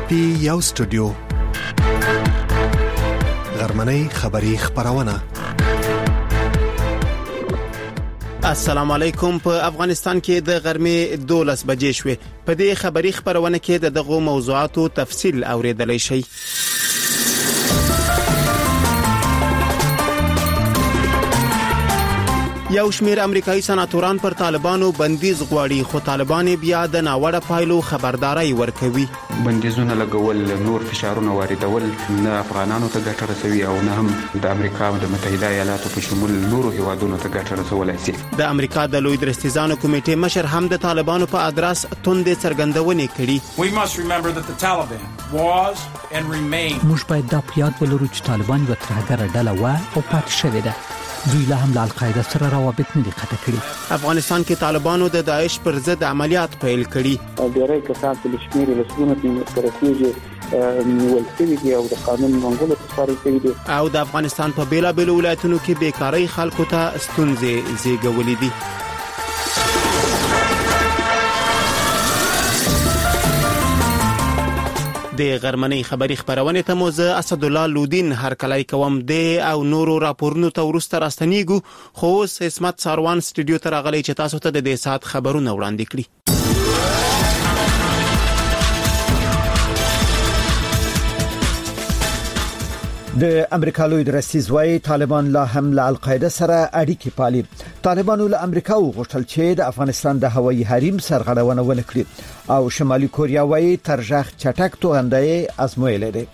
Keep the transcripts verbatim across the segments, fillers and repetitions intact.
پی یو سټوډیو غرمنۍ خبری خبرونه. السلام علیکم. په افغانستان کې د غرمې دولس بجې شوې. په دې خبری خبرونه کې د دغه موضوعاتو تفصیل اوریدلای شئ. یو شمیر امریکایي سناتوران پر طالبانو بندیز غواړي، خو طالبان بیا د ناوړه پایلو خبرداري ورکوي. بندیزونه لګول، نور فشارونه واردول نه افغانانو ته ګټه رسوي او نه هم د امریکا د متحده ایالاتو په شمول نورو هیوادونو ته ګټه رسولای شي. د امریکا د لوی درستیزانو کمیټې مشر هم د طالبانو په ادرس توندې څرګندونې کړي. We must remember that the Taliban was and remain. موږ باید دا په یاد ولرو چې طالبان یو ترهګره ډله و او پاتې شوې ده. دوی له هم له القاعده سره روابط نه دي قطع کړي. افغانستان کې طالبانو د داعش پر ضد عملیات پیل کړي. ډېری کسان په شمېر لسګونه کې ترسيږي نیول شوي دي او د قانون منګولو تسپارل شوي دي. او د افغانستان په بیلابېلو ولایتونو کې بیکاری خلکو ته ستونزې زیږولې دي. د غرمنۍ خبری خبرونه ته مو زه اسد الله لودین هر کله کوم د او نورو راپورونو ته ورسته راستنیږو، خو اوس اسمت ساروان سټوډیو ته راغلی چې تاسو ته د دې سات خبرونه وړاندې کړي. د امریکا لوی درستیز وايي طالبان لا هم له القاعده سره اړیکې پالي. طالبانو له امریکا وغوښتل چې د افغانستان د هوایي حریم سرغړونه ونه کړي او شمالي کوریا وايي ترجاح چټک توغندۍ ازمویل دي.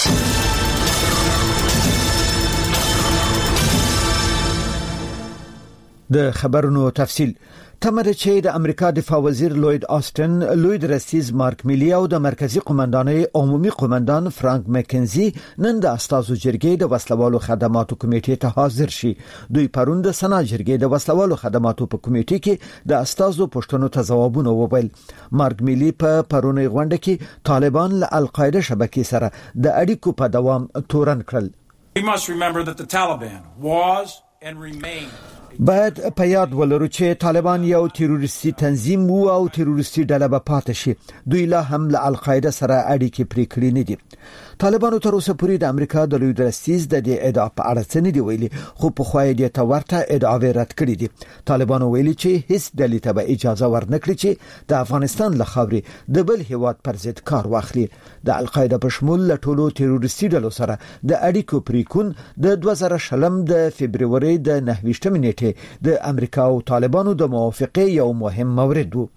د خبرونو تفصیل تمره چې د امریکا دفاع وزیر لوید آستن، لوی درستیز مارک میلی او د مرکزی قومندانۍ عمومي قومندان فرانک مکنزي نن د استازو جرګې د وسلوالو خدماتو کمیټې ته حاضر شي. دوی پرون د سنا جرګې د وسلوالو خدماتو په کمیټې کې د استازو پوښتنو ته ځوابونه وویل. مارک میلی په پرونی غونډه کې طالبان له القاعده شبکې سره د اړیکو په دوام تورن کړل. We must remember that the Taliban was and remain. باید په یاد ولرو چې طالبان یو تروریستي تنظیم وو او تروریستي ډله به پاتې شي. دوی لا هم له القاعده سره اړیکې پرې کړې نه دي. طالبانو تر اوسه پورې د امریکا د لوی درستیز د دې ادعا په اړه څه نه دی ویلي، خو په خوای دې ته ورته ادعاوې رد کړې دي. طالبانو ویلي چې هیڅ ډلې ته به اجازه ورنکړي چې د افغانستان له خاورې د بل هیواد پر ضد کار واخلي. د القاعده په شمول له ټولو تروریستي ډلو سره د اړیکو پریکون د دوه زره شلم د فبرवरी د نهه نیټه د امریکا او طالبانو د موافقې یو مهم مورد وو.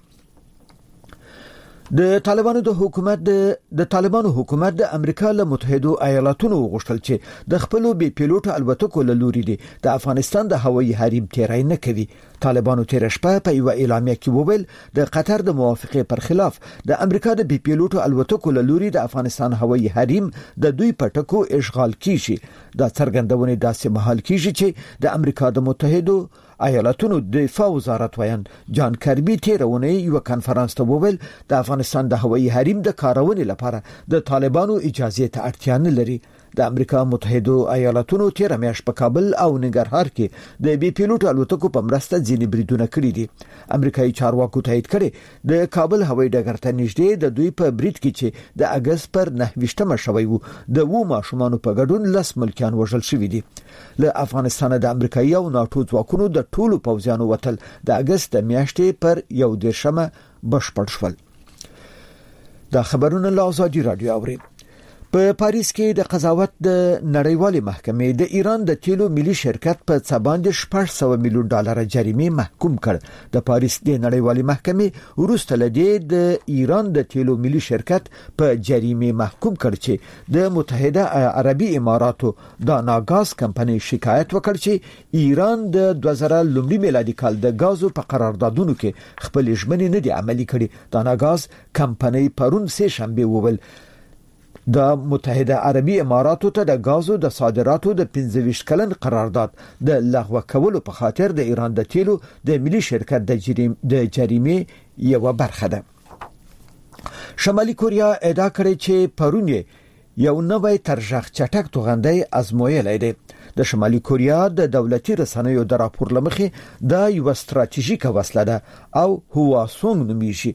د طالبانو د حکومت د طالبانو حکومت د امریکا له متحده ایالاتونو غوښتل چې د خپل بي پیلوټ الوتکو له لوري دي د افغانستان د هوایي حریم تیرای نه کوي. طالبانو تیر شپه په یو اعلامیه کې وویل د قطر د موافقې پر خلاف د امریکا د بي پیلوټ الوتکو له لوري د افغانستان هوایي حریم د دوی پټکو اشغال کیږي. دا څرګندونه داسې مهال کیږي چې د امریکا د متحده ایالاتونو دفاع وزارت ویان جان کربي تیرونه یو کانفرنس ته وویل د افغانستان د هوایي حریم د کارونې لپاره د طالبانو اجازه ته اړتیا نه لري. د امریکا متحده ایالاتونو تیر میاشت په کابل او ننګرهار کې د بي پیلوټ الوتکو په مرسته ځینې بریدونه کړي دي. امریکایي چارواکو تایید کړي د کابل هوایي ډګر ته نږدې د دوی په برید کې چې د اگست پر نهه شوی وو د وو ماشومان په ګډون لس ملکیان وژل شوي دي. له افغانستان د امریکایي او ناتو ځواکونو د ټولو پوځیانو وتل د اگست د میاشتې پر یو دیرشمه بشپړ شول. دا خبرونه له آزادي رادیو اوري. په پاریس کې د قضاوت د نړیوالې محکمې د ایران د تیلو ملي شرکت په څه باندې شپږ سوه میلیون ډالر جریمه محکوم کړ. د پاریس د نړیوالې محکمې وروسته لدی د ایران د تیلو ملي شرکت په جریمه محکوم کړ چې د متحده عربي اماراتو د ناګاز کمپنۍ شکایت وکړ چې ایران د دوه زره لومړي میلادي کال د غازو په قراردادونو کې خپل ژمنې نه دي عملي کړي. د ناګاز کمپنۍ پرون سه شنبه وویل د متحده عربي اماراتو ته د غازو د صادراتو د پنځه ویشت کلن قرارداد د لغوه کولو په خاطر د ایران د تیلو د ملي شرکت د جریم د جریمه یو برخه ده. شمالي کوریا ادعا کړې چې پرون یو نوې ترجاح چټک توغندۍ ازمویل دی. د شمالي کوریا د دولتي رسنیو د راپور لمخې دا یو ستراتیژیکه وسله ده او هواسونګ نومیږي.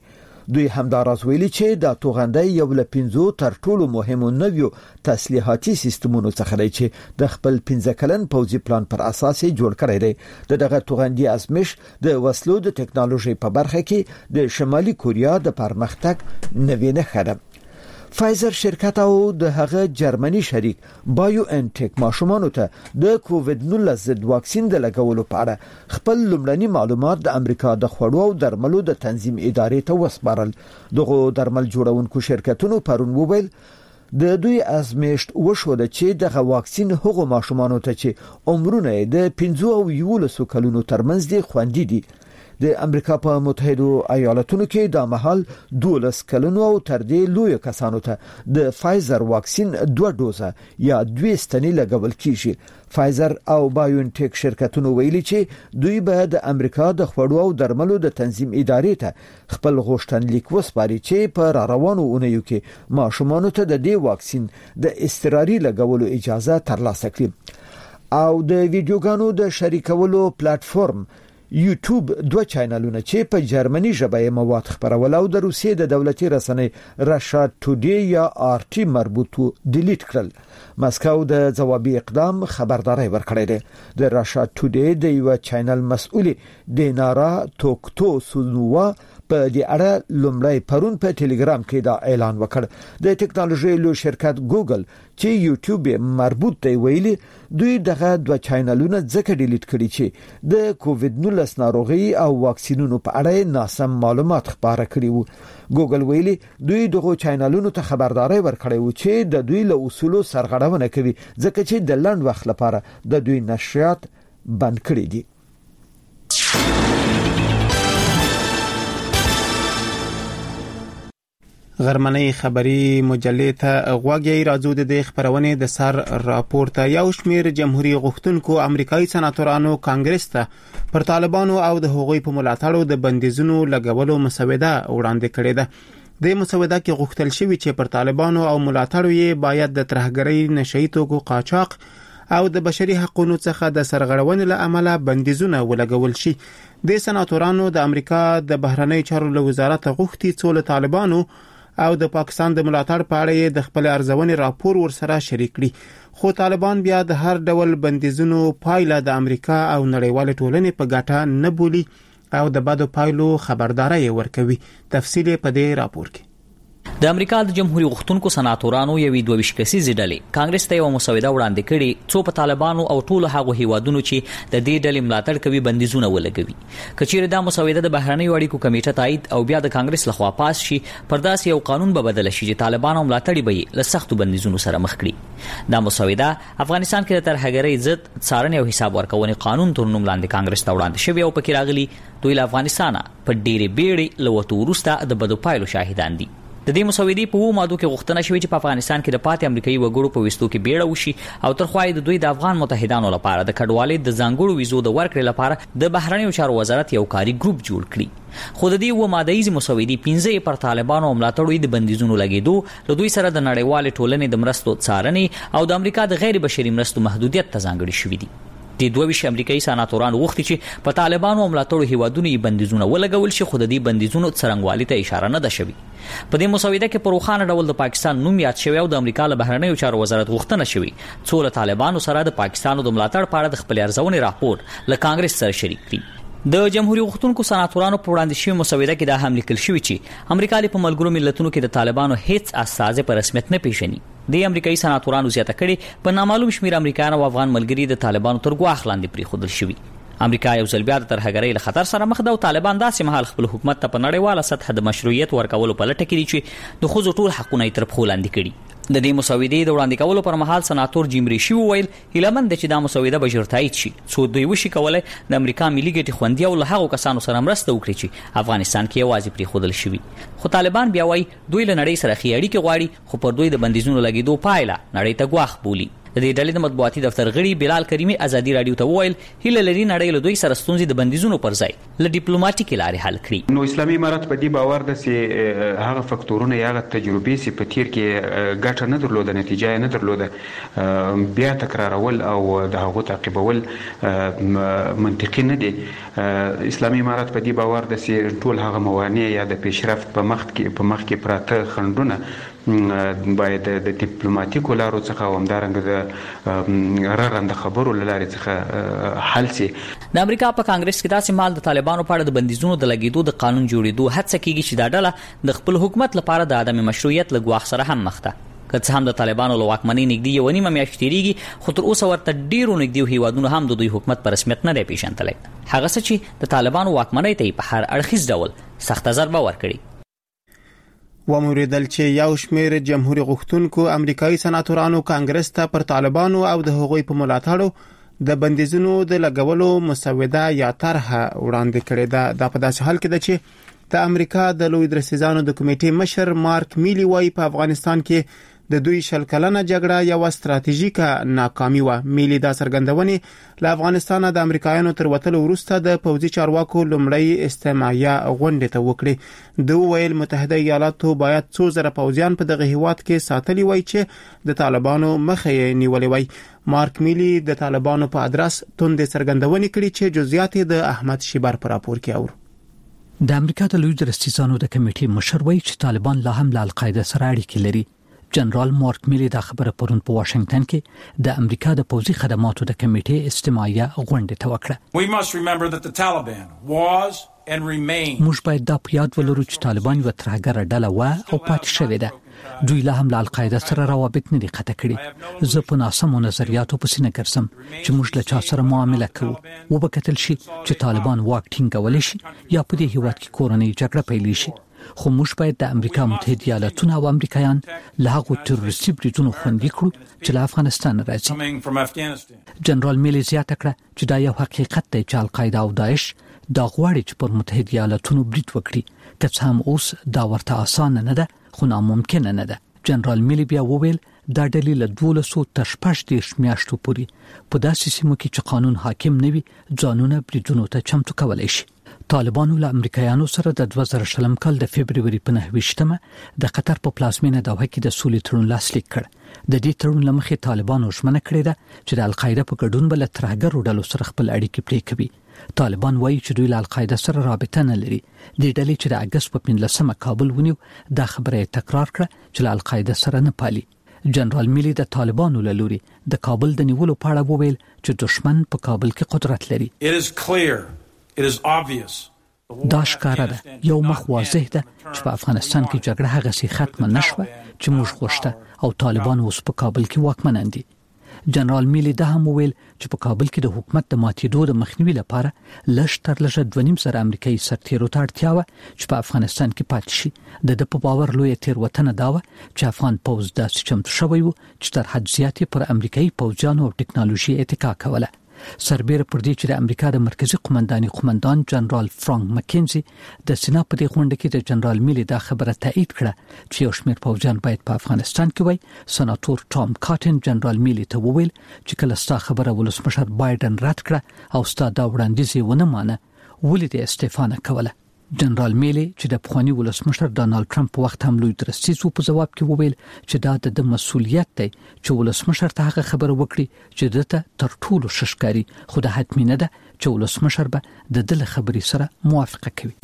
دوی همداراز ویلي چې د توغندۍ یو له پنځو تر ټولو مهمو نویو تسلیحاتي سیستمونو څخه دی چې د خپل پنځه کلن پوځي پلان پر اساس جوړ کړی دی. د دغه توغندي ازمش د وسلو د ټکنالوژي په برخه کې د شمالي کوریا د پرمختګ نوې نښه ده. فایزر شرکت او د هغه جرمني شریک بایو انټیک ماشومانو ته د کووید نولس ضد واکسین د لګولو په اړه خپل لومړني معلومات د امریکا د خوړو او درملو د تنظیم ادارې ته وسپارل. دغه درمل جوړونکو شرکتونو پرون وویل د دوی ازمېشت وشو د چې دغه واکسین هغو ماشومانو ته چې عمرونه د پنځه او یولسو کلونو ترمنځ دي خوندي دي. د امریکا په متحده ایالاتونو کې د مهال دولس کلونو او تر دې لوی کسانو ته د فایزر واکسین دوه دوزه یا دوه ستنې لګول کیږي. فایزر او بایوانټیک شرکتونو ویلي چې دوی به د امریکا د خوړو او درملو د تنظیم ادارې ته خپل غوښتنلیک وسپاري چې په را روانو اونیو کې ماشومانو ته د دې واکسین د اضطراري لګولو اجازه ترلاسه کړي. او د ویډیوګانو د شریکولو پلیټ فارم یوټیوب دوه چینلونه چې په جرمني ژبه مواد خبرول او د روسیې د دولتي رسنۍ راشا ټوډی یا آر ټي مربوطو ډیلیټ کړل. مسکو د ځوابي اقدام خبرداري ورکړې ده. د راشا ټوډی د یو چینل مسؤل دینارا توکتو سونوا په دې اړه لومړی پرون په ټلګرام کې دا اعلان وکړ. د ټکنالوژي لو شرکت ګوګل چې یوټیوب مربوط دی ویلي دوی دغه دوه چینلونه ځکه ډیلیټ کړي چې د کووید نولس ناروغي او واکسینونو په اړه ناسم معلومات خبره کړي وو. ګوګل ویلي دوی دغه چینلونو ته خبرداري ورکړي وو چې د دوی له اصولو سرغړونه کوي ځکه چې د لنډ وخت لپاره د دوی نشریات بند کړي دي. غرمنۍ خبری مجلې ته غوږی راځو د خبرونې د سر راپور ته. یو شمیر جمهوریت غوښتونکو امریکایي سناتورانو کانګرس ته پر طالبانو او د هغوی په ملاتړو د بندیزونو لګولو مسوده وړاندې کړې ده. د مسوده کې غوښتل شوی چې پر طالبانو او ملاتړو یې باید د ترهګرۍ نشئی توکو قاچاق او د بشري حقوقو څخه د سرغړونې له امله بندیزونه ولګول شي. د سناتورانو د امریکا د بهرنی چارو له وزارت غوښتي څو طالبانو او د پاکستان د ملاتړ په اړه د خپل ارزونې راپور ورسره شریک کړي. خو طالبان بیا د هر ډول بندیزونو پایله د امریکا او نړیوال ټولنې په ګټه نه بولي او د بدو پایلو خبرداري ورکوي. تفصیل په دې راپور کې. د امریکا د جمهوریت غوښتونکو سناتورانو یوې دوه ویشت کسیزې ډلې کانګرس ته یو مسوده وړاندې کړي څو په طالبانو او ټولو هغو هیوادونو چې د دې ډلې ملاتړ کوي بندیزونه ولګوي. کچېرې دا مسوده د بهرنیو اړیکو کمیټه تایید او بیا د کانګرس لخوا پاس شي پر داسې یو قانون به بدل شي چې طالبان او ملاتړي به له سختو بندیزونو سره مخ کړي. دا مسوده افغانستان کې د ترهګرۍ ضد څارنې او حساب ورکونې قانون تر نوم لاندې کانګرس ته وړاندې شوی او پکې راغلي دوی له افغانستان په ډېرې بیړې له وتو وروسته د بدو پایلو شاهدان دي. د دې مسودې په وو ماده کې غوښتنه شوې چې په افغانستان کې د پاتې امریکایي وګړو په وستو کې بیړه وشي او تر خو د دوی د افغان متحدانو لپاره د کډوالۍ د ځانګړو ویزو د ورکړې لپاره د بهرنیو چارو وزارت یو کاري ګروپ جوړ کړي. خو د دې و مادهیزي مسودې پنځه پر طالبانو او ملاتړو د بندیزونو لګیدو له دوی سره د نړیوال ټولنې د مرستو څارنې او د امریکا د غیر بشري مرستو محدودیت ته ځانګړي شوې دي. د دوه ویشت امریکایي سناتورانو غوښتي چې په طالبانو او ملاتړو هیوادونو یې بندیزونه ولګول شي خو د دې بندیزونو څرنګوالي ته اشاره نه ده شوې. په دې مسوده کې په روښانه ډول د پاکستان نوم یاد شوی او د امریکا له بهرنیو چارو وزارت غوښتنه شوې څو له طالبانو سره د پاکستان د ملاتړ په اړه د خپل ارزونې راپور له کانګرس سره شریک کړي. د جمهوریت غوښتونکو سناتورانو په وړاندې شوی مسوده کې دا هم لیکل شوی چې امریکا په ملګرو ملتونو کې د طالبانو هیڅ استازي په رسمیت نه پیژني. د امریکایي سناتورانو زیاته کړي په نامعلوم شمیر امریکایان او افغان ملګري د طالبانو تر ګواښ لاندې پریښودل شوي. امریکا یو ځل بیا د ترهګرۍ له خطر سره مخ ده او طالبان داسې مهال خپل حکومت ته په نړیواله سطح د مشروعیت ورکولو په لټه کې دي چې د ښځو ټول حقونه یې تر پښو لاندې کړي. د دې مسودې د وړاندې کولو پر مهال سناتور جیم ریشي وویل هیلمن د چې دا مسوده به ژر تایید شي څو دوی وشي کولای د امریکا ملي ګټې خوندي او له هغو کسانو سره مرسته وکړي چې افغانستان کې یوازې پریښودل شوي. خو طالبان بیا وایي دوی له نړۍ سره ښې اړیکې غواړي خو پر دوی د بندیزونو لګېدو پایله نړۍ ته ګواښ بولي. د دې ډلې د مطبوعاتي دفتر غړي بلال کریمي ازادي رادیو ته وویل هیله لري نړۍ له دوی سره ستونزې د بندیزونو پر ځای له ډیپلوماټیکي لارې حل کړي. نو اسلامي امارات په دې باور ده چې هغه فکتورونه یا هغه تجربې چې په تیر کې ګټه نه درلوده نتیجه نه درلوده بیا تکرارول او د هغو تعقیبول منطقي نه دي. اسلامي امارات په دې باور ده چې ټول هغه موانع یا د پیشرفت په مخ کې په مخ کې پراته خنډونه باید د ډیپلوماټیکو لارو څخه او همدارنګه د رغنده خبرو لارې څخه حل شي. د امریکا په کانګرس کې داسې مال د طالبانو په اړه د بندیزونو د لګیدو د قانون جوړېدو هڅه کیږي چې دا ډله د خپل حکومت لپاره د عدم مشروعیت له ګواښ سره هم مخ ده. که څه هم د طالبانو له واکمنۍ نږدې یوه نیمه میاشت تېرېږي خو تر اوسه ورته ډېرو نږدې هیوادونو هم د دوی حکومت په رسمیت نه دی پېژندلی. هغه څه چې د طالبانو واکمنۍ ته یې په هر اړخیز ډول سخته ضربه ورکړې. وموریدل چې یو شمېر جمهوریت غوښتونکو امریکایي سناتورانو کانګرس ته پر طالبانو او د هغوی په ملاتړو د بندیزونو د لګولو مسوده یا طرحه وړاندې کړې ده. دا په داسې حال کې ده چې د امریکا د لوی درسیزانو د کمیټې مشر مارک میلی وايي په افغانستان کې د دوی شل کلنه جګړه یو ستراتیژیکه ناکامي و. میلی دا څرګندونې له افغانستان د امریکایانو تر وتلو وروسته د پوځي چارواکو لومړی استماعیه غونډې ته وکړې. دوی ویل متحده ایالاتو باید څو زره پوځیان په دغه هیواد کې ساتلی وای چې د طالبانو مخه یې نیولې وای. مارک میلی د طالبانو په ادرس توندې څرګندونې کړې چې جزئیات د احمد شیبر پر راپور کې اورو. د امریکا د لوی درسیزانو د کمیټې مشر وایي چې طالبان لا هم له القاعده سره اړیکې لري. جنرال مارک میلی دا خبره پرون په واشنگټن کې د امریکا د پوځي خدماتو د کمیټې استماعیه غونډه ته وکړه. We must remember that the Taliban was and remain. موږ باید دا په یاد ولرو چې طالبان یو ترهګره ډله و او پاتې شوې ده. دوی لا هم له القاعده سره روابط نه دي قطع کړي. زه په ناسمو نظریاتو پسې نه ګرځم چې موږ له چا سره معامله کوو. وبکتل شي چې طالبان واک ټینګولی شي یا په دې هیواد کې کورنۍ جګړه پیل شي. خو موږ باید د امریکا متحده ایالاتونو او امریکایان له هغو تروریستي بریدونو خوندي کړو چې له افغانستان راځي. جنرال میلی زیاته کړه چې دا یو حقیقت دی چې القاعده او داعش دا غواړي چې پر متحده ایالاتونو برید وکړي. که څه هم اوس دا ورته اسانه نه ده خو ناممکنه نه ده. جنرال میلی بیا وویل دا ډلې له دولسو تر شپږ دېرش میاشتو پورې په داسې سیمو کې چې قانون حاکم نه وي ځانونه بریدونو ته چمتو کولی شي. طالبانو له امریکایانو سره د دوه زره شلم کال د فبرवरी په نهه ویشتمه د قطر په پلازمینه دوحه کې د سولې تړون لاسلیک کړ. د دې تړون لمخې طالبانو ژمنه کړې ده چې د القاعده په ګډون بل ترهګرو ډلو سره خپل اړیکې پرې کوي. طالبان وایي چې دوی له القاعده سره رابطه نه لري. د ډلې چې د اگست په پنځلسمه کابل ونیو دا خبره تکرار کړه چې له القاعده سره نه پالي. جنرال میلی د طالبانو له لوري د کابل د نیولو په اړه وویل چې دشمن په کابل کې قدرت لري. It is clear. It is obvious. دا ښکاره ده یو مخ واضح ده چې په افغانستان کې جګړه هغه سي ختمه نشوه چې موږ غوښته او طالبان اوس په کابل کې واکمنان دي. جنرال میلی دا هم ویل چې په کابل کې د حکومت د ماتېدو د مخنیوي لپاره لږ تر لږه دوه نیم زره امریکایي سرتیرو ته اړتیا وه چې په افغانستان کې پاتې شي. د ده په باور لویه تېروتنه دا وه چې افغان پوځ داسې چمتو شوی و چې تر حد زیاتې پر امریکایي پوځیانو او ټکنالوژي اتکا کوله. سربېره پر دې چې د امریکا د مرکزی قومنداني قومندان جنرال فرانک مکینزي د سنا په دې غونډه کې د جنرال میلی دا خبره تایید کړه چې یو شمېر پوځیان باید په افغانستان کې وای. سناتور ټام کاټن جنرال میلی ته وویل چې کله ستا خبره ولسمشر بایدن رد کړه او ستا دا وړاندیز یې ونه مانه ولې دې استعفا نه کوله. جنرال میلی چې د پخوانی ولسمشر ډانلډ ټرمپ په وخت هم لوی درستیز په جواب کې وویل چې دا د مسؤلیت دی چې ولسمشر ته هغه خبره وکړي چې دته تر ټولو ششکاري خو د حتمی نه ده چې ولسمشر به د دل خبرې سره موافقه کوي.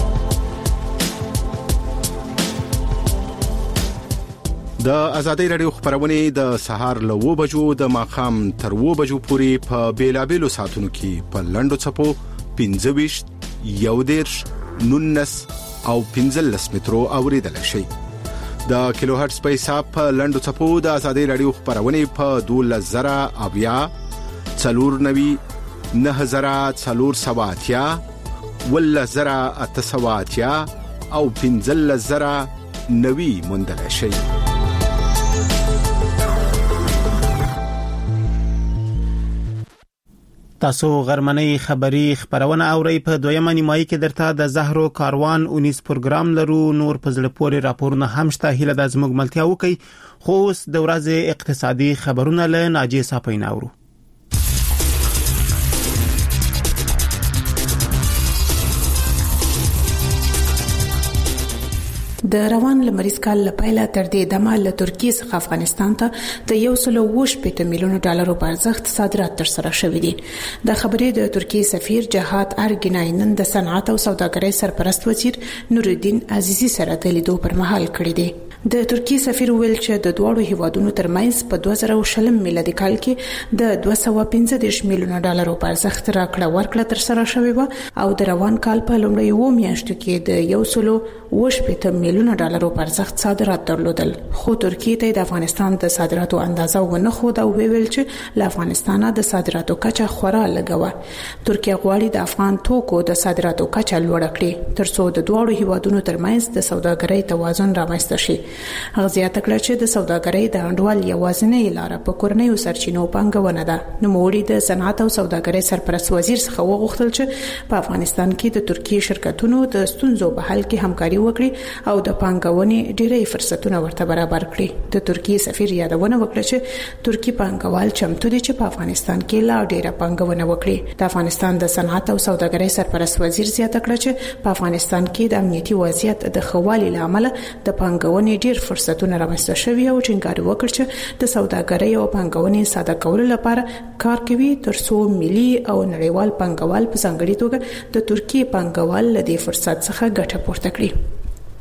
د ازادي رادیو خبرونه د سهار له و بجو د ماخام تر و بجو پورې په بیلابېلو ساتونو کې په لندو چپو پنځه ویشت یو دیرش نونس او پنځلس مترو اوریدل شي. د کیلو هرتز په حساب په لندو چپو د ازادي رادیو خبرونه په دوولس زره اویا څلور نوي نه زره څلور سواتیا ولا زره اته سواتیا او پنځلس زره نوي موندل شي. تاسو غرمنۍ خبری خبرونه اورئ په دویمه نیمایي کې درته د زهرو کاروان اونیس پروګرام لرو. نور په زړه پورې راپورونه هم شته. هیله د زموږ ملتیا وکي. خو اوس د ورځې اقتصادي خبرونه له ناجی صاحب اورو. د روان لمریز کال لپاره تر دې دمه له ترکیه څخه افغانستان ته د یو سل او شپږ میلیون ډالرو په ارزښت صادرات تر سره شوې دي. د خبرې د ترکیه سفیر جهاد ارګنای نن د صنعت او سوداګرۍ سرپرست وزیر نورالدین عزیزی سره د لیدو پر مهال کړی دی. د ترکیه سفیر ویل چې د دوه هیوادونو ترمنځ په دوه زره شل میلادي کال کې د دوه سوه پنځه دېرش میلیون ډالرو په ارزښت راکړه ورکړه تر سره شوې و او د روان کال په لومړۍ اووه میاشتو کې د یو سل او شپږ میلیون ډالرو په ارزښت صادرات درلودل. خو ترکیه ته د افغانستان د صادراتو اندازه ونه خو دا ویل چې له افغانستانه د صادراتو کچه خورا لګوه. ترکیه غواړي د افغان توکو د صادراتو کچه لوړه کړي ترڅو د دوه هیوادونو ترمنځ د سوداګرۍ توازن رامنځته شي. هغه زیاته کړه چې د سوداګرۍ د انډول یوازینۍ لار په کورنیو سرچینو پانګونه ده. نو موړي د صنعت او سوداګرۍ سرپرست وزیر څخه وغوښتل چې په افغانستان کې د ترکیه شرکتونو د ستونزو په حل کې همکاري وکړي او د پانګونې ډېری فرصتونه ورته برابر کړي. د ترکیه سفیر یادونه وکړه چې ترکیه پانګوال چمتو دي چې په افغانستان کې لا ډېره پانګونه وکړي. د افغانستان د صنعت او سوداګرۍ سرپرست وزیر زیاته کړه چې په افغانستان کې د امنیتي وضعیت د خوالي لامل د پانګونې ډېر فرصتونه رامنځته شوي او ټینګار وکړ چې د سوداګرۍ او پانګونې ساده کولو لپاره کار کوي ترڅو ملي او نړیوال پانګوال په ځانګړي توګه د ترکیه پانګوال له دې فرصت څخه ګټه پورته کړي.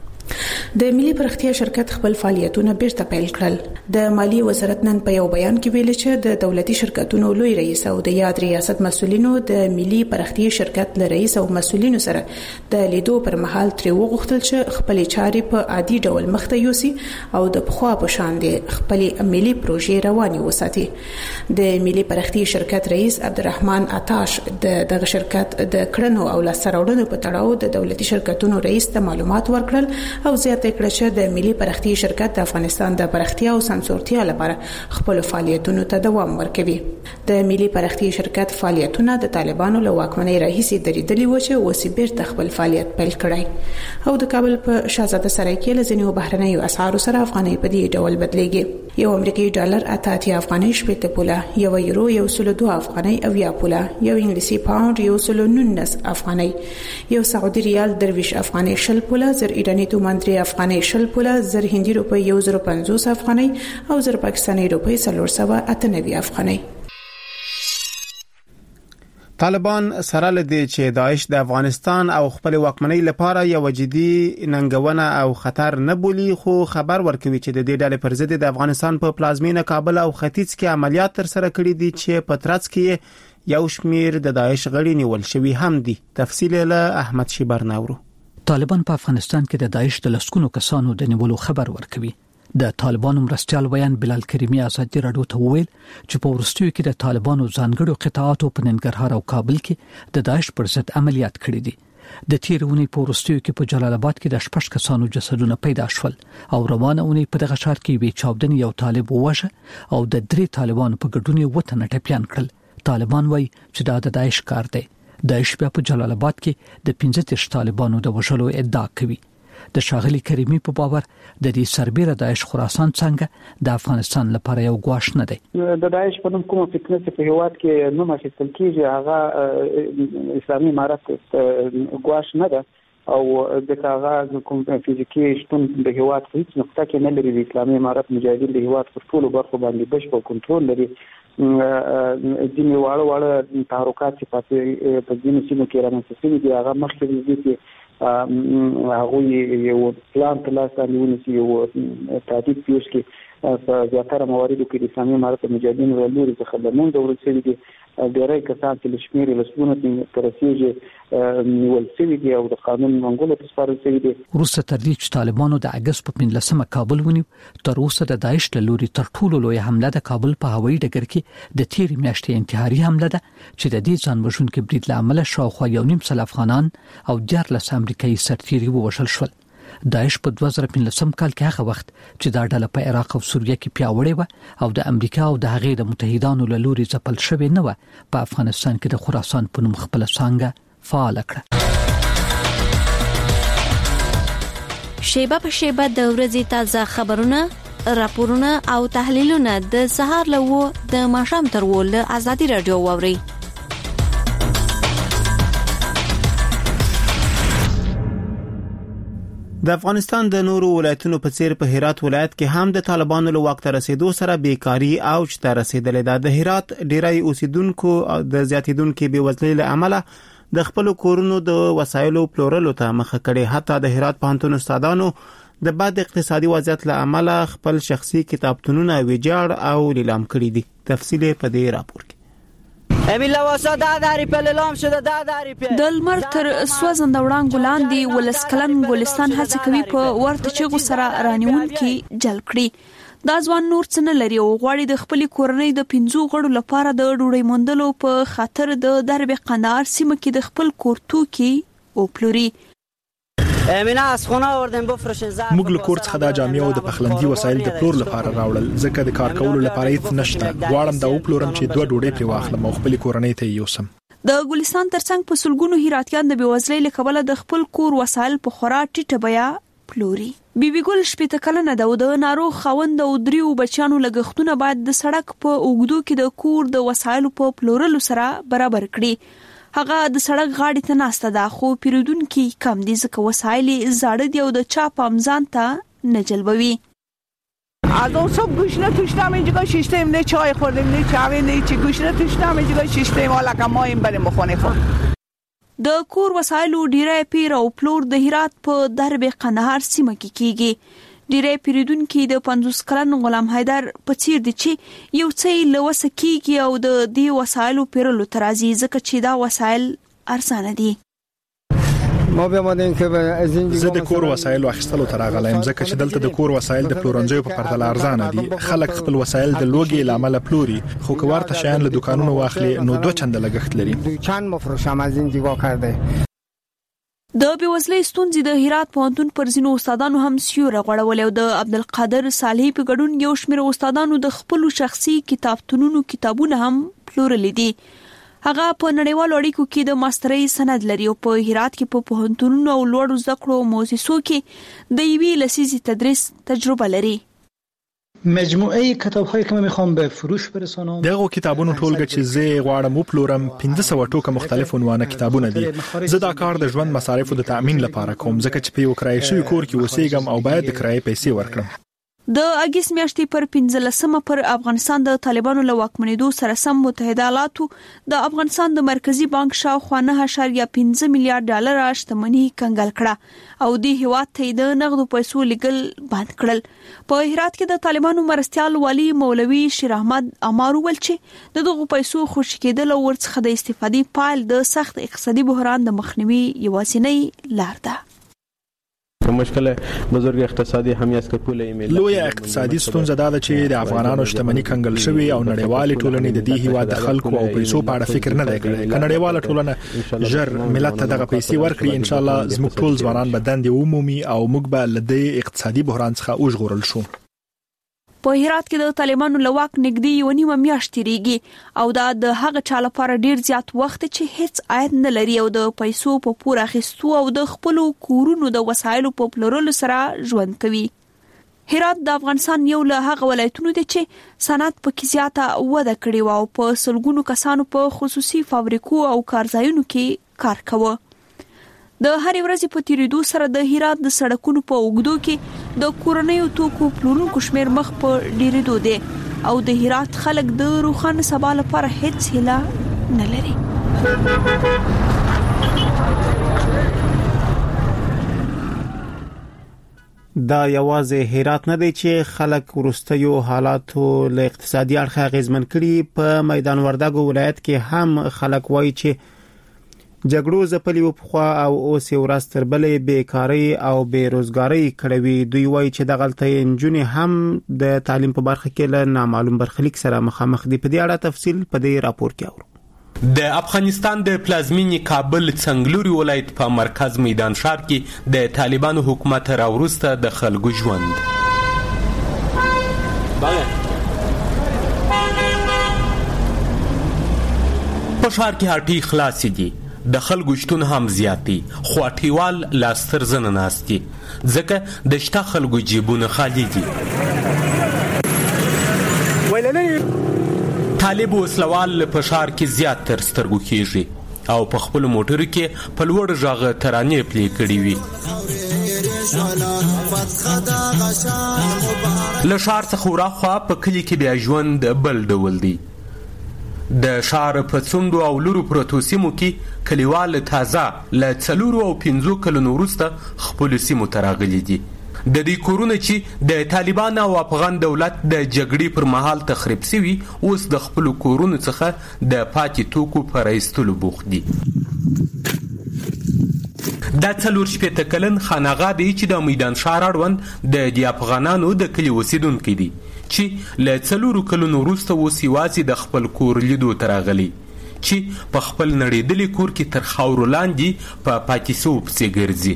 د ملي پرختیا شرکت خپل فعالیتونه بیرته پیل کړل. د مالی وزارت نن په یو بیان کې ویلي چې د دولتي شرکتونو لوی رئیس او د یاد ریاست مسؤلینو د ملي پرختیا شرکت له رئیس او مسؤلینو سره د لیدو پر مهال تر وغوښتل چې خپل چارې په عادي ډول مخته یوسي او د پخوا په شان دي خپل ملي پروژې روانې وساتي. د ملي پرختیا شرکت رئیس عبدالرحمن عطاش د دغه شرکت د کړنو او لاسته په تړاو د دولتي شرکتونو رئیس ته معلومات ورکړل او زیاته کړه چې د ملي پرختیا شرکت د افغانستان د پرختیا او سنسورتیا لپاره خپل فعالیتونو ته دوام ورکوي. د ملي پرختیا شرکت فعالیتونه د طالبانو له واکمنۍ راهیسې درېدلي و چې اوس بیرته خپل فعالیت پیل کړی او د کابل په شاهزاده سرای کې له ځینو بهرنیو اسعارو سره افغانۍ په دې ډول بدلېږي. یو امریکایي ډالر اته اتیا افغانۍ شپږ پوله، یو یورو یو سل دوه افغانۍ اویا پوله، یو انګلیسي پاوند یو سل نولس افغانۍ، یو سعودي ریال درویش افغانۍ شل پوله، زر ایرانی تومان درې افغانۍ شل پوله، زر هندي روپۍ یو زر پنځوس افغانۍ او زر پاکستاني روپۍ څلور سوه اته نوي افغانۍ. طالبان سره لدی چې داعش د افغانستان او خپل واکمنۍ لپاره یو جدي ننګونه او خطر نه بولي، خو خبر ورکوي چې د دې ډلې پر ضد د افغانستان په پلازمینه کابل او ختیځ کې عملیات تر سره کړي دي چې په ترڅ کې یو شمیر د داعش غړي نیول شوی هم دي. تفصیل له احمد شیبر نورو. طالبان په افغانستان کې د داعش د لسکونو کسانو د نیولو خبر ورکوي. د طالبانو مرستيال ویان بلال کریمی ازادي رادیو ته ویل چې په ورستیو کې د طالبانو ځانګړو قطاعاتو په ننګرهار او کابل کې د داعش پر ضد عملیات کړي دي. د تیرونی په ورستیو کې په جلال آباد کې د شپږ کسانو جسدونه پیدا شول او روانه اونۍ په دغه ښار کې وی چاودنې یو طالب ووژه او د درې طالبانو په ګډون وطن ټپيان کړل. طالبان وایي چې دا د داعش کار دی. داعش بیا په جلال آباد کې د پنځه دېرش طالبانو د وژلو ادعا کوي. د شاغلي کریمی په باور د دې سربېره داعش خراسان څنګه د افغانستان لپاره یو ګواښ نه دی. د داعش په نوم کومه فتنه چې په هیواد کې نوم اخیستل کیږي هغه اسلامي امارت ګواښ نه ده او د هغه کوم فزیکی شتون د هیواد په هیڅ نقطه کې نه لري. د اسلامي امارت مجاهدین د هیواد پر ټولو برخو باندې بشپړ کنټرول لري. ځینې واړه واړه تحرکات چې په ځینو سیمو کې رامنځته شوي دي هغه مخکې دي چې هغه یو پلان په لاس باندې ونیسي، یو تهدید پیش کړي. په زیاتره مواردو کې د اسلامي امارت مجاهدین له لوري څخه د منځه وړل شوي دي. ډېری کسان چې له شمېرې لسګونه ته رسېږي نیول شوي دي او د قانون منګولو ته سپارل شوي دي. وروسته تر دې چې طالبانو د اګست په پنځلسمه کابل ونیو، تر اوسه د داعش له لوري تر ټولو لویه حمله د کابل په هوایي ډګر کې د تیرې میاشتې انتحاري حمله ده چې د دې ځانوژونکي برید له امله شاوخوا یو نیم سل افغانان او دیارلس امریکایي سرتیري ووژل شول. داعش په دوه زره پنځلسم کال کې هغه وخت چې دا ډله په عراق او سوریه کې پیاوړې و او د امریکا او د هغې د متحدانو له لوري ځپل شوې نه و، په افغانستان کې د خراسان په نوم خپل څانګه فعال کړه. شیبه په شیبه د ورځې تازه خبرونه، راپورونه او تحلیلونه د سهار له د ماښام تر و له ازادي رادیو واوري. د افغانستان د نورو ولایتونو په څیر په هرات ولایت کې هم د طالبانو له وخت رسیدو سره بیکاری اوج ته رسیدلې ده. د هرات ډیری اوسیدونکو د زیاتیدونکو بیوزلۍ له امله د خپل کورونو د وسایلو پلورلو ته مخه کړې. حتی د هرات پوهنتون استادانو د بد اقتصادي وضعیت له امله خپل شخصي کتابتونونه ویجاړ او لیلام کړي دي. تفصیل په دې راپور کې. امیل لواسا دا داری په لیلام شده دا داری په د لمر تر سوځند وړاندې لاندې ولسکلن ګلستان هڅه کوي په ورته چغو سره رانیون کې جل کړي. دا ځوان نور څه نه لري او غواړي د خپل کورنۍ د پنځو غړو لپاره د ډوډۍ موندلو په خاطر د درب قندهار سیمه کې د خپل کورتو کې او پلوري. امینا از خونه آوردم بفروشین زعفران. موږ له کور څخه د جامې او د پخلنځي وسایل د پلور لپاره راوړل، ځکه د کار کولو لپاره هیڅ نشته. غواړم دا وپلورم چې دوه ډوډۍ پرې واخلم او خپل کورنۍ ته یوسم. د ګلستان ترڅنګ په سلګونو هراتیان د بیوزلۍ له کبله د خپل کور وسایل په خورا ټیټه بیا پلوري. بیبي ګل شپږ کلنه ده او د ناروغ خوند او دریو بچیانو لګښتونه باید د سړک په اوګدو کې د کور د وسایلو په پلورلو سره برابر کړي. هغه د سړک غاړې ته ناسته ده خو پیرودونکي کم دي ځکه وسایل زاړه دي او د چا پامځان ته نه جلبوي. از اون صبح گوشنه توشتم اینجا شیشتیم نه چای خوردیم نه چاوی نه چی گوشنه توشتم اینجا شیشتیم حالا که ما این بریم خونه خود. د کور وسایلو ډیری پیر او پلور د هرات په درب قندهار سیمه کې کیږي. ډیری پیرودونکي د پنځوس کلن غلام حیدر په څیر دي چې یو څه لوسه کیږي او د دې وسایلو پیرلو ترازی ځکه چې دا وسایل ارزانه دي. ما به مادین که زه د کور وسایل واخیستلو تر راغلایم ځکه چې دلته د کور وسایل د پلورنځیو په پرتله ارزانه دي. خلک خپل وسایل د لوګي لامل پلوري خو که ورته شیان له دکانونو واخلي نو دوه چنده لګښت لري. چند مفروشم از این دیوا کرده. د بیوزلۍ ستونزې د هرات پوهنتون پر ځینو استادانو هم سیوره غوړولې او د عبدالقادر صالحي په ګډون یو شمېر استادانو د خپل شخصي کتابتونونو کتابونه هم پلورلي دي. هغه په نړیوالو اړیکو کې د ماسترۍ سند لري او په هرات کې په پوهنتونونو او لوړو زده کړو مؤسسو کې د یوې لسیزې تدریس تجربه لري. مجموعه کتاب‌هایی که من می‌خوام به فروش برسونم دغه کتابونو ټولګه چې زه غواړم وپلورم پنځه سوه ټوکه مختلف عنوانه کتابونه دي. زه دا کار د ژوند مصارفو د تأمین لپاره کوم ځکه چې په یو کرایه شوی کور کې اوسېږم او باید د کرایې پیسې ورکړم. د اګست میاشتې پر پنځلسمه پر افغانستان د طالبانو له واکمنېدو سره سم متحده ایالاتو د افغانستان د مرکزی بانک شاوخوا نه اعشاریه پنځه میلیارډ ډالر شتمنۍ کنګل کړه او د هیواد ته د نغدو پیسو لګل بند کړل. په هرات کې د طالبانو مرستيال والی مولوي شیر احمد امارو ول چې د دغه پیسو خوشی کېدل او ورڅخه د استفادې پایل د سخت اقتصادي بحران د مخنیوي یوازینی لار ده. مشکل بزرگ اقتصادي هم است که پول ایمیل لوی اقتصادي ستونزه ده چې د افغانانو شتمنۍ کنګل شوی او نړیوال ټولنې د دې هیواد د خلکو او پیسو په اړه فکر نه دی کړی. که نړیوال ټولنه ژر ملت ته دغه پیسې ورکړي ان شاء الله زموږ ټول ځوانان به دندې ومومي او موږ به له دې اقتصادي بحران څخه وژغورل شو. په هرات کې د طالبانو له واک نږدې یو نیمه میاشت تیریږي او دا د هغه چا لپاره ډیر زیات وخت چې هیڅ عاید نه لري او د پیسو په پور اخیستو او د خپل کورونو د وسایلو په پلورلو سره ژوند کوي. هرات د افغانستان یو له هغه ولایتونو دی چې صنعت پکې زیاته وده کړې او په سلګونو کسانو په خصوصي فابریکو او کارځایونو کې کار کوي. د هر ورځې په تیریدو سره د هرات د سړکونو په اوګدو کې د کورنیو توکو پلورونکو شمیر مخ په ډیریدو دی او د هرات خلک د روښانه سبا لپاره هیڅ هیله نه لري. دا یوازې هرات نه دی چې خلک ورستیو حالاتو له اقتصادي اړخه اغیزمن کړي. په میدان وردګو ولایت کې هم خلک وایي چې جګړو زپلی و پخوا او اوس ورځ تر بلې بیکاری او بیروزګاری کړوي. دوی وایي چې د غلطۍ انجونې هم د تعلیم په برخه کې له نامعلوم برخلیک سره مخامخ دي. په دې اړه تفصیل په دې راپور کې اورو. د افغانستان د پلازمینې کابل څنګلوري ولایت په مرکز میدان ښار کې د طالبانو حکومت راوروسته د خلکو ژوند په ښار کې هټۍ خلاصې دي، د خلکو شتون هم زیات دی، خو هټیوال لا ستر زنه ناست دي ځکه د شته خلکو جیبونه خالي دي. طالب وسلوال په ښار کې زیات تر سترګو کېږي او په خپلو موټرو کې په لوړ غږ ترانې پلې کړې وي. له ښار څخه وراخوا په کلي کې بیا ژوند بل ډول دی. د ښار په څنډو او لورو پرتو سیمو کې کلیوال تازه له څلورو او پنځو کلونو وروسته خپلو سیمو ته راغلي دي. د دې کورونه چې د طالبان او افغان دولت د جګړې پر مهال تخریب شوي اوس د خپلو کورونو څخه د پاتې توکو په رایستلو بوخت دي. دا څلور شپېته کلن خانقاه دی چې د میدان ښار اړوند د دې افغانانو د کلي اوسیدونکي دي چې له څلورو کلونو وروسته اوس یوازې د خپل کور لیدو ته راغلي چې په خپل نړېدلي کور کې تر خاورو لاندې په پاتې سوو پسې ګرځي.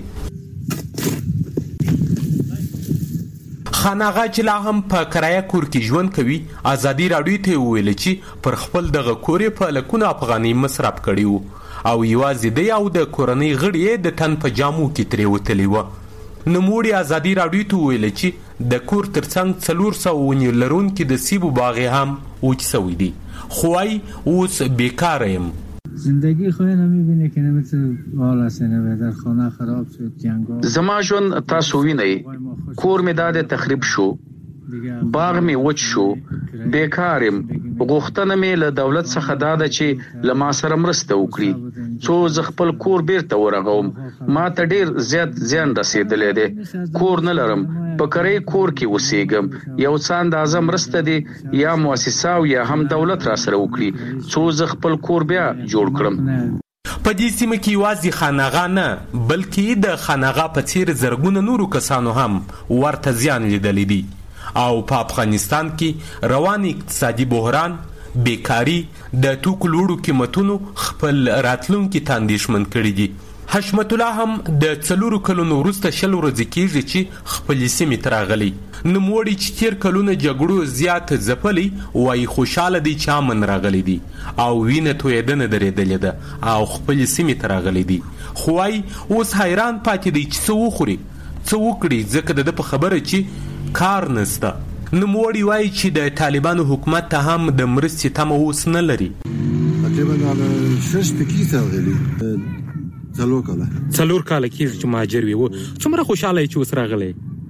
خانقاه چې لا هم په کرایه کور کې ژوند کوي ازادي راډیو ته وویل چې پر خپل دغه کور یې په لکونو افغانۍ مصرف کړي وو او یوازې دی او د کورنۍ غړي یې د تن په جامو کې ترې وتلي وه. نوموړي ازادي راډیو ته وویل چې د کور ترڅنګ څلور سوه ونې لرونکي د سیبو باغ هم وچ سوی دی، خو وايي اوس بیکاره یم. زندگی خود نمیبینه که نمیتونه حال است در خانه خراب شد جنگا. زما ژوند تاسو وینئ، کور مې دا د تخریب شو، باغ مې وچ شو، بیکار یم. غوښتنه مې له دولت څخه دا ده چې له ما سره مرسته وکړي څو زه خپل کور بیرته ورغوم. ما ته ډیر زیات زیان رسیدلی دی، کور نه لرم، په کرایي کور کې اوسېږم. یو څه اندازه مرسته دی یا مؤسسه او یا هم دولت را سره وکړي څو زه خپل کور بیا جوړ کړم. په دې سیمه کې یوازې خانقاه نه بلکې د خانقاه په څیر زرګونه نورو کسانو هم ورته زیان لیدلی دی او په افغانستان کې روان اقتصادي بحران، بیکاری، د توکو لوړو قیمتونو خپل راتلونکي ته اندېښمن کړي دي. حشمت الله هم د څلورو کلونو وروسته شل ورځې کېږي چې خپلې سیمې ته راغلی. نوموړي چې تېر کلونه جګړو زیات ځپلی وایي خوشحاله دی چې امن راغلی دی او وینه تویېدنه درېدلې ده او خپلې سیمې ته راغلی دی، خو وایي اوس حیران پاتې دی چې څه وخوري څه وکړي ځکه د ده په خبره چې کار نسته. نوموړي وایي چې د طالبانو حکومت ته هم د مرستې تمه اوس نه لري. تقریبا شش پکې راغلي څلور کاله څلور کاله کېږي چې مهاجر وي. څومره خوشحاله یې چې اوس راغلی؟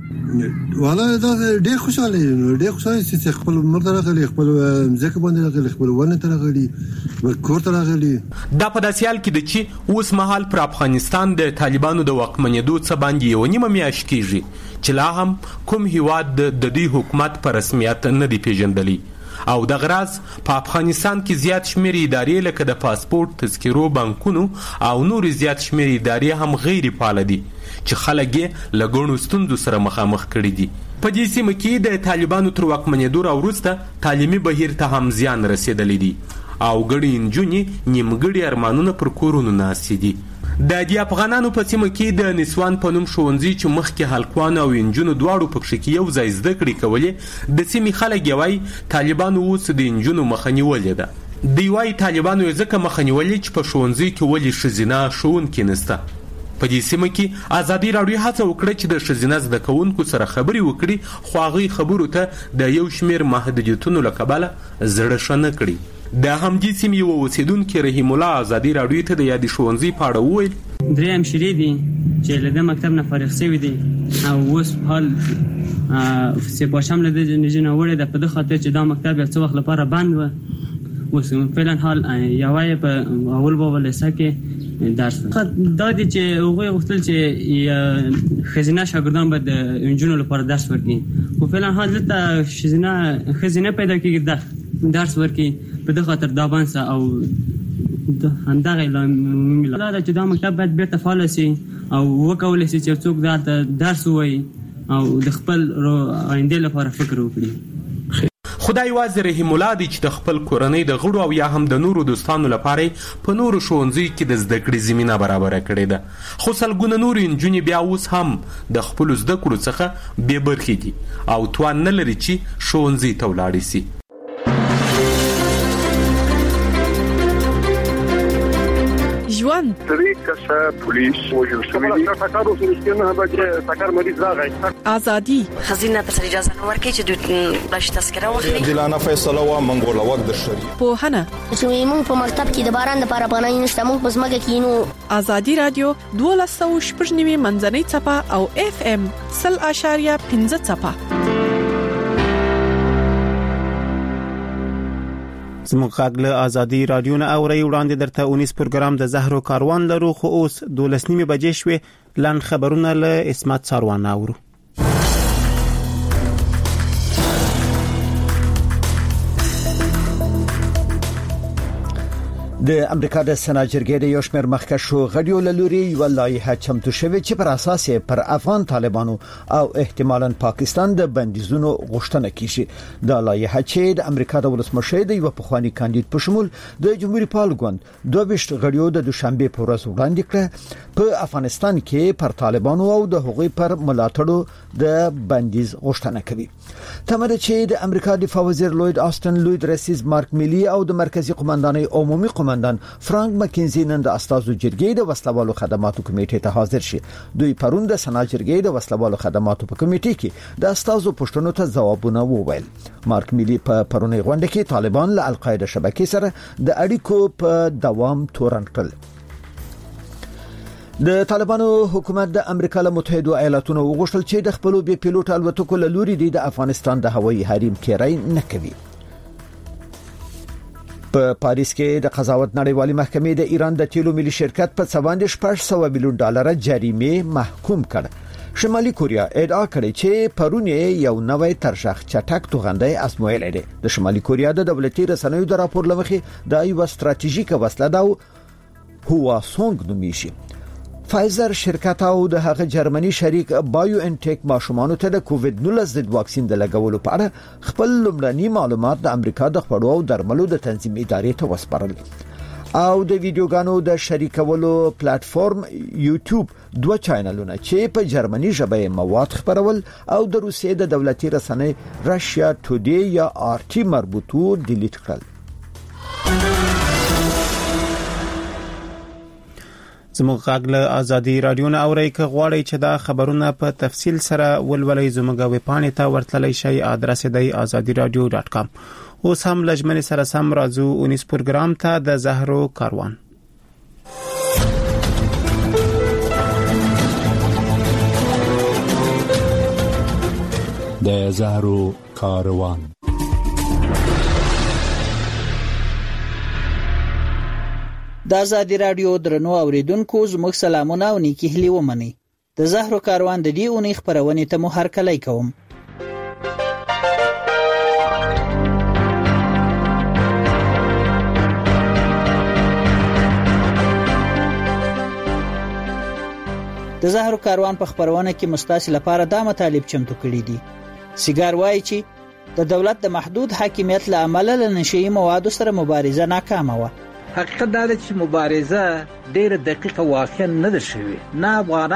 والا دا ډېر خوشحاله یم، ډېر خوشحاله یم چې خپل مور ته راغلی، خپل ځمکه باندې راغلی، خپل ونې ته راغلی، کور ته راغلی. دا په داسې حال کې ده چې اوس مهال پر افغانستان د طالبانو د واکمنېدو څه باندې یوه نیمه میاشت کېږي چې لا هم کوم هیواد د دوی حکومت په رسمیت نه دی پیژندلی او دغه راز په افغانستان کې زیات شمېر ادارې لکه د پاسپورت، تذکرو، بانکونو او نور زیات شمېر ادارې هم غیر فعاله دي چې خلک یې له ګڼو ستونزو سره مخامخ کړي دي. په دې سیمه کې د طالبانو تر واکمنېدو راوروسته تعلیمي بهیر ته هم زیان رسېدلی دی او ګڼې نجونې نیمګړي ارمانونه پر کورونو ناستې دي. د دې افغانانو په سیمه کې د نسوان په نوم ښوونځي چې مخکې هلکوان او انجونو دواړو پکښې کې یو ځای زده کړې کولې، د سیمې خلک یې وایي طالبانو اوس د انجونو مخه نیولې ده. دوی وایي طالبانو یې ځکه مخه نیولې چې په ښوونځي کې ولې ښځینه ښوونکي نشته. په دې سیمه کې ازادي راډیو هڅه وکړه چې د ښځینه زده کوونکو سره خبرې وکړي، خو هغوی خبرو ته د یو شمېر محدودیتونو له کبله زړه ښه نه کړي. د همدې سیمې یوه اوسېدونکي رحیم الله ازادي راډیو ته د یادې ښوونځي په اړه وویل. درې همشیرې دي چې له دې مکتب نه فارغ شوي دي او اوس حال سپاشم له دې نجونې وړې ده په دې خاطر چې دا مکتب یو څه وخت لپاره بند و. اوس فعلا حال یوه یې په اول بابلیسه کې درس دا دی چې هغوی غوښتل چې ښځینه شاګردان به د نجونو لپاره درس ورکړي، خو فعلا حال دلته ښځینه پیدا کېږي درس ورکړي، په دې خاطر دا بند شه او همدغه لامل دا چې دا مکتب باید بیرته فعال شي او وکولی شي چې څوک دلته درس ووایي او د خپل آینده لپاره فکر وکړي. خدای واز رحیم الله دی چې د خپل کورنۍ د غړو او یا هم د نورو دوستانو لپاره په نورو ښوونځیو کې د زده کړې زمینه برابره کړې ده. خو سلګونه نورې نجونې بیا اوس هم د خپلو زده کړو څخه بې برخې دي او توان نه لري چې ښوونځي ته ولاړې سي. ژوند درې کسه پولیس وژل شوي دي. ټکر وسو نه به چې ټکر مریض راغی. ازادي خزینه ته اجازه نه ورکړي چې د بلش تذکره واخلي. دلانه فیصله وا منګول وخت د شری په هنه چې موږ په مکتب کې د باران لپاره پناه نشته، موږ په زمګه کې نو. ازادي رادیو دوه سوه شپږ نیمه منځنۍ چپه او اف ام صفر اشاریه پنځه چپه. زموږ غږ له ازادي رادیو نه اوري. وړاندې درته اونیس پروګرام د زهرو کاروان لرو، خو اوس دولس نیمه بجې شوې. لاند خبرونه له اسمت ساروان اورو. د امریکا د سنا جرګې د یو شمېر مخکښو غړیو له لوري یو لایحه چمتو شوې چې پر اساس یې پر افغان طالبانو او احتمالاً پاکستان د بندیزونو غوښتنه کیږي. د لایحه چې د امریکا د ولسمشر د یو پخوانی کاندید په شمول د جمهوریت پال ګوند دوه ویشت غړیو د دوشنبه په ورځ وړاندې کړه په افغانستان کې پر طالبانو او د هغوی پر ملاتړو د بندیز غوښتنه کوي. تمره چې د امریکا دفاع وزیر لوید آستن، لوید رئیس مارک میلی او د مرکزی قومندانۍ عمومي قومندان فرانک مکینزی نن د استازو جرګې د وسلوالو خدماتو کمیټې ته حاضر شي. دوی پرون د سنا جرګې د وسلوالو خدماتو په کمیټې کې د استازو پوښتنو ته ځوابونه وویل. مارک میلی په پرونی غونډه کې طالبان له القاعده شبکې سره د اړیکو په دوام تورن کړل. د طالبانو حکومت د امریکا له متحده ایالاتونو وغوښتل چې د خپل بي پیلوټ الوتکو له لوري د افغانستان د هوایي حریم کېرای نه کوي. په پاریس کې د قضاوت نړیوالې محکمې د ایران د تیلو ملي شرکت په څوان شپږ سوه میلیون ډالر جریمه محکوم کړ. شمالي کوریا ادعا کړې چې پرون یو نوې ترشخ چټک توغندۍ ازمویل دی. د شمالي کوریا د دولتي رسنیو د راپور لمخې د یو ستراتیژیکه وسله دا هوا سونګ نومیږي. فایزر شرکت او د هغه جرمني شریک بایو انټیک ماشومانو ته د کووډ نولس ضد واکسین د لګولو په اړه خپل لومړني معلومات د امریکا د خپلو او درملو د تنظیم ادارې ته وسپارل. او د ویډیوګانو د شریکولو پلیټ فارم یوټیوب دوه چینلونه چې په جرمني ژبه مواد خبرول او د روسیې د دولتي رسنۍ راشیا ټوډی یا آر ټي مربوطو ډیلیټ کړل. زموږ غږ له ازادي رادیو نه اوري. که غواړئ چې دا خبرونه په تفصیل سره ولولئ زموږ ویب پاڼې ته ورتللی شئ. آدرس دی آزادي رادیو ډاټ کام. اوس هم لجمن سره سم راځو اونیس پروګرام ته د زهرو کاروان. د زهرو کاروان. د ازادي رادیو درنو اوریدونکو زموږ سلامونه او نیکی هیلې ومنئ. د زهرو کاروان د دې اونۍ خبرونه ته مو هرکلی کوم. د زهرو کاروان په خبرونه کې مستاسي لپاره دا مطالب چمتو کړي دي. سیګار وایي چې د دولت د محدود حاکمیت له امله له نشئی موادو سره مبارزه ناکامه وه. حقیقت دا دی چې مبارزه ډېره دقیقه واقعا نه ده شوې. نه افغانان